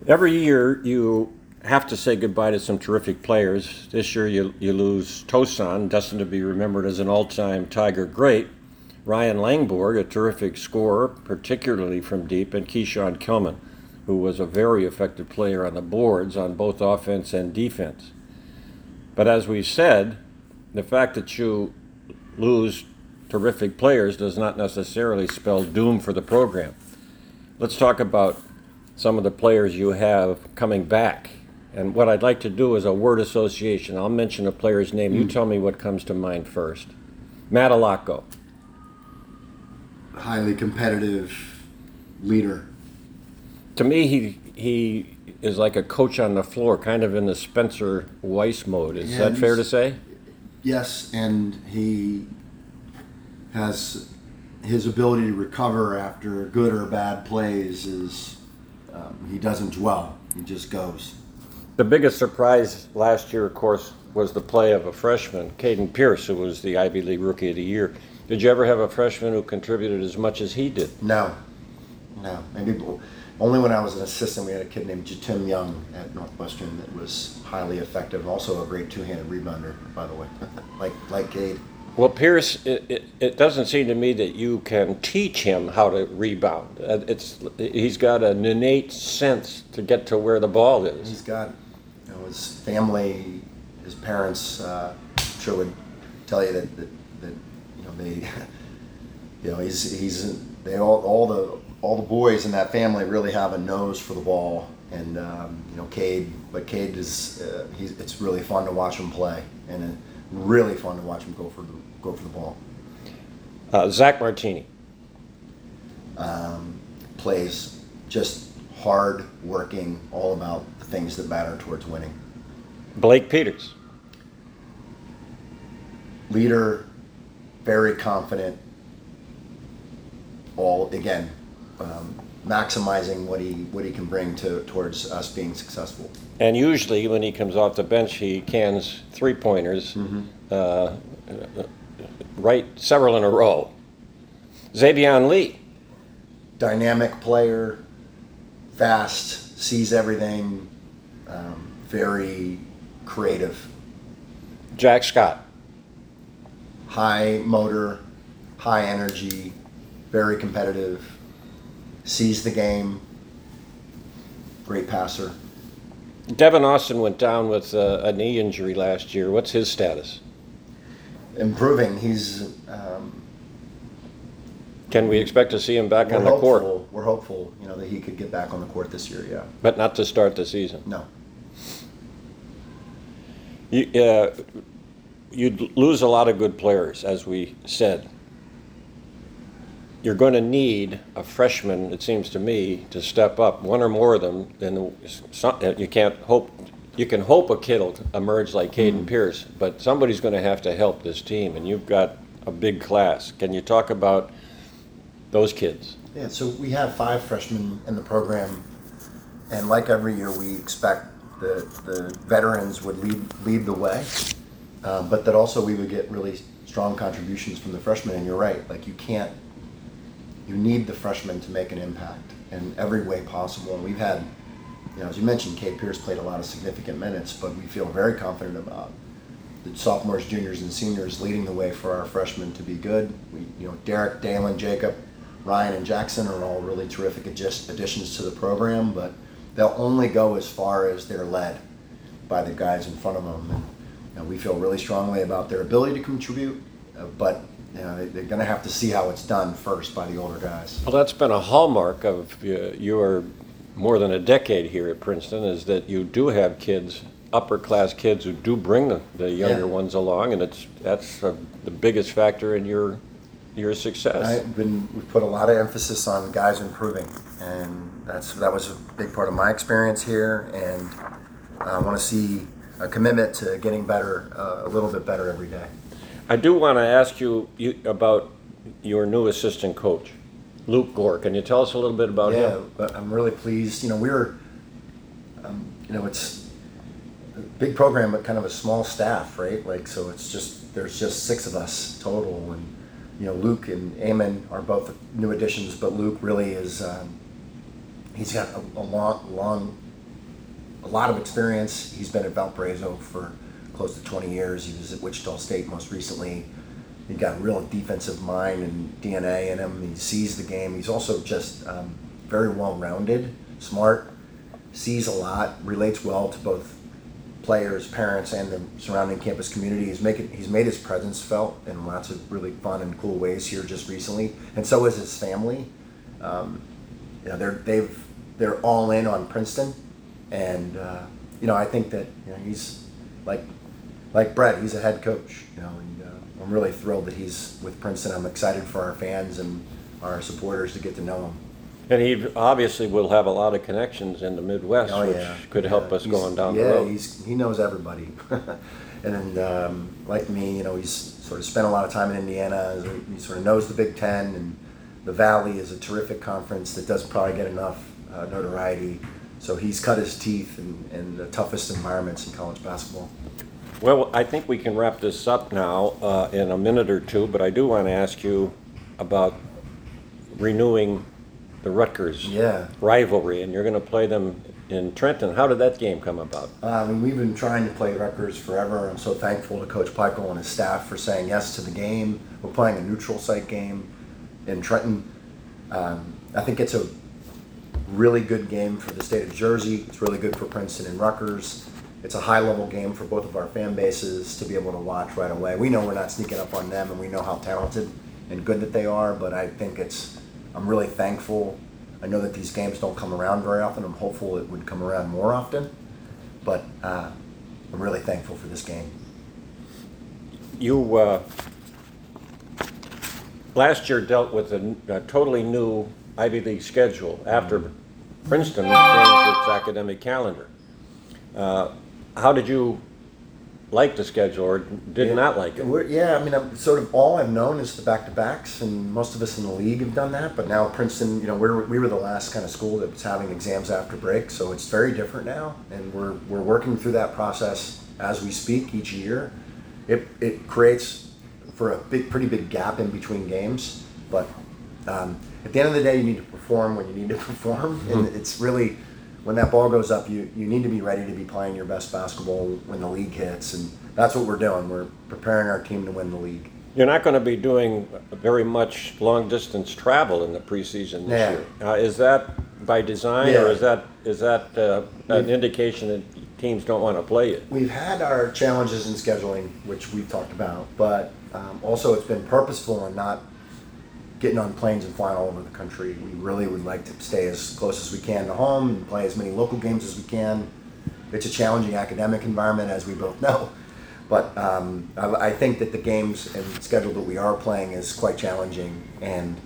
Every year you have to say goodbye to some terrific players. This year you lose Tosan, destined to be remembered as an all-time Tiger great, Ryan Langborg, a terrific scorer, particularly from deep, and Keyshawn Kilman, who was a very effective player on the boards on both offense and defense. But as we said, the fact that you lose terrific players does not necessarily spell doom for the program. Let's talk about some of the players you have coming back. And what I'd like to do is a word association. I'll mention a player's name. You tell me what comes to mind first. Matt Alacco. Highly competitive leader. To me, he is like a coach on the floor, kind of in the Spencer Weiss mode. Is that fair to say? Yes, and he has his ability to recover after good or bad plays is he doesn't dwell. He just goes. The biggest surprise last year, of course, was the play of a freshman, Caden Pierce, who was the Ivy League Rookie of the Year. Did you ever have a freshman who contributed as much as he did? No. Maybe only when I was an assistant. We had a kid named Jatim Young at Northwestern that was highly effective, and also a great two-handed rebounder, by the way, like Cade. Well, Pierce, it doesn't seem to me that you can teach him how to rebound. He's got an innate sense to get to where the ball is. He's got, his family, his parents, sure would tell you that they, all the boys in that family really have a nose for the ball, and Cade is it's really fun to watch him play, and really fun to watch him go for the ball. Zach Martini plays just hard working, all about the things that matter towards winning. Blake Peters, leader, very confident. All again, maximizing what he can bring towards us being successful. And usually when he comes off the bench, he cans three-pointers, right, several in a row. Xavion Lee. Dynamic player, fast, sees everything, very creative. Jack Scott. High motor, high energy, very competitive, sees the game, great passer. Devin Austin went down with a knee injury last year. What's his status? Improving. He's. Can we expect to see him back on the court? We're hopeful, that he could get back on the court this year. Yeah. But not to start the season. No. You'd lose a lot of good players, as we said. You're going to need a freshman, it seems to me, to step up. One or more of them. Then you can't hope. You can hope a kid will emerge like Caden Pierce, but somebody's going to have to help this team, and you've got a big class. Can you talk about those kids? Yeah. So we have 5 freshmen in the program, and like every year, we expect the veterans would lead the way, but that also we would get really strong contributions from the freshmen. And you're right. Like you need the freshmen to make an impact in every way possible. And we've had, as you mentioned, Cade Pierce played a lot of significant minutes, but we feel very confident about the sophomores, juniors, and seniors leading the way for our freshmen to be good. Derek, Dalen, Jacob, Ryan, and Jackson are all really terrific additions to the program, but they'll only go as far as they're led by the guys in front of them. And we feel really strongly about their ability to contribute, but they're going to have to see how it's done first by the older guys. Well, that's been a hallmark of your more than a decade here at Princeton, is that you do have kids, upper-class kids, who do bring the younger ones along, and that's the biggest factor in your success. We've put a lot of emphasis on guys improving, and that was a big part of my experience here, and I want to see a commitment to getting better, a little bit better every day. I do want to ask you about your new assistant coach, Luke Gore. Can you tell us a little bit about him? Yeah, but I'm really pleased. It's a big program, but kind of a small staff, right? So there's just 6 of us total, and Luke and Eamon are both new additions, but Luke really is. He's got a long a lot of experience. He's been at Valparaiso for close to 20 years. He was at Wichita State most recently. He's got a real defensive mind and DNA in him. He sees the game. He's also just very well-rounded, smart, sees a lot, relates well to both players, parents, and the surrounding campus community. He's made his presence felt in lots of really fun and cool ways here just recently, and so is his family. They're all in on Princeton, and I think that he's like Brett. He's a head coach, and I'm really thrilled that he's with Princeton. I'm excited for our fans and our supporters to get to know him. And he obviously will have a lot of connections in the Midwest, which could help us going down the road. He knows everybody. And like me, he's sort of spent a lot of time in Indiana. He sort of knows the Big Ten, and the Valley is a terrific conference that doesn't probably get enough notoriety. So he's cut his teeth in the toughest environments in college basketball. Well, I think we can wrap this up now in a minute or two, but I do want to ask you about renewing the Rutgers rivalry, and you're going to play them in Trenton. How did that game come about? We've been trying to play Rutgers forever. I'm so thankful to Coach Peichel and his staff for saying yes to the game. We're playing a neutral site game in Trenton. I think it's a really good game for the state of Jersey. It's really good for Princeton and Rutgers. It's a high-level game for both of our fan bases to be able to watch right away. We know we're not sneaking up on them, and we know how talented and good that they are, but I think I'm really thankful. I know that these games don't come around very often. I'm hopeful it would come around more often, but I'm really thankful for this game. You last year dealt with a totally new Ivy League schedule after Princeton changed its academic calendar. How did you like the schedule, or did not like it? Sort of all I've known is the back-to-backs, and most of us in the league have done that. But now Princeton, we were the last kind of school that was having exams after break, so it's very different now, and we're working through that process as we speak each year. It creates for a pretty big gap in between games, but at the end of the day, you need to perform when you need to perform, and it's really, when that ball goes up, you need to be ready to be playing your best basketball when the league hits, and that's what we're doing. We're preparing our team to win the league. You're not going to be doing very much long-distance travel in the preseason this year. Is that by design, or is that an indication that teams don't want to play it? We've had our challenges in scheduling, which we've talked about, but also it's been purposeful and not getting on planes and flying all over the country. We really would like to stay as close as we can to home and play as many local games as we can. It's a challenging academic environment, as we both know. But I think that the games and schedule that we are playing is quite challenging, and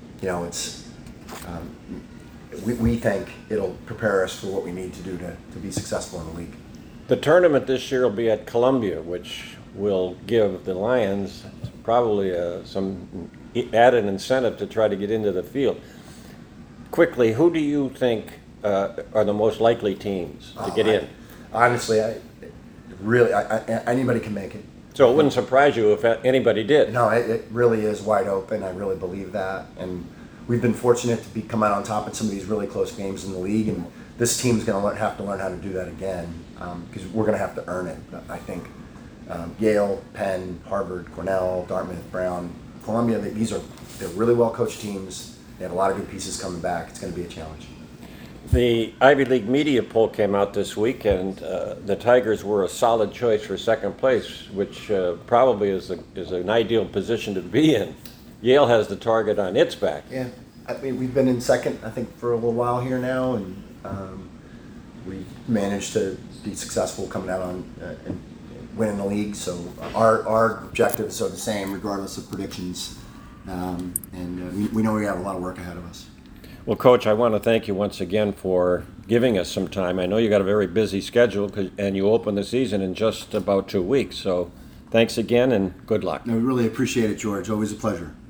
we think it'll prepare us for what we need to do to be successful in the league. The tournament this year will be at Columbia, which will give the Lions probably some added incentive to try to get into the field. Quickly, who do you think are the most likely teams to get in? Honestly, anybody can make it. So it wouldn't surprise you if anybody did. No, it really is wide open. I really believe that, and we've been fortunate to come out on top in some of these really close games in the league, and this team's going to have to learn how to do that again, because we're going to have to earn it. I think Yale, Penn, Harvard, Cornell, Dartmouth, Brown, Columbia, they're really well-coached teams. They have a lot of good pieces coming back. It's going to be a challenge. The Ivy League media poll came out this week, and the Tigers were a solid choice for second place, which probably is an ideal position to be in. Yale has the target on its back. Yeah, we've been in second, I think, for a little while here now, and we managed to be successful coming out on and winning the league. So our objectives are the same, regardless of predictions, and we know we have a lot of work ahead of us. Well, Coach, I want to thank you once again for giving us some time. I know you got a very busy schedule, and you open the season in just about 2 weeks. So thanks again, and good luck. No, we really appreciate it, George. Always a pleasure.